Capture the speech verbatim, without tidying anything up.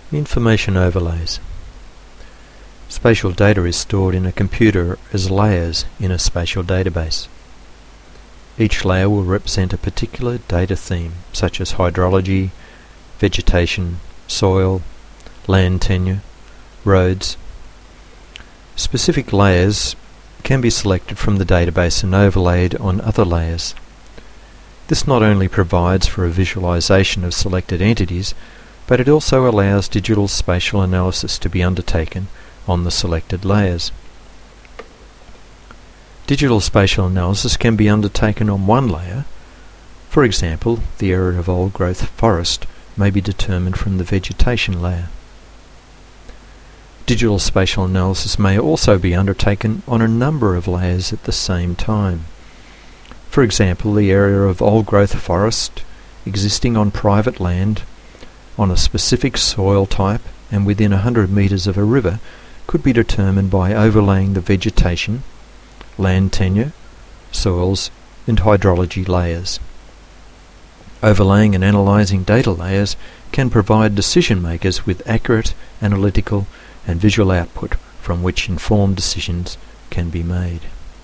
Information overlays. Spatial data is stored in a computer as layers in a spatial database. Each layer will represent a particular data theme, such as hydrology, vegetation, soil, land tenure, roads. Specific layers can be selected from the database and overlaid on other layers. This not only provides for a visualization of selected entities, but it also allows digital spatial analysis to be undertaken on the selected layers. Digital spatial analysis can be undertaken on one layer. For example, the area of old-growth forest may be determined from the vegetation layer. Digital spatial analysis may also be undertaken on a number of layers at the same time. For example, the area of old-growth forest existing on private land on a specific soil type and within one hundred metres of a river could be determined by overlaying the vegetation, land tenure, soils and hydrology layers. Overlaying and analysing data layers can provide decision makers with accurate analytical and visual output from which informed decisions can be made.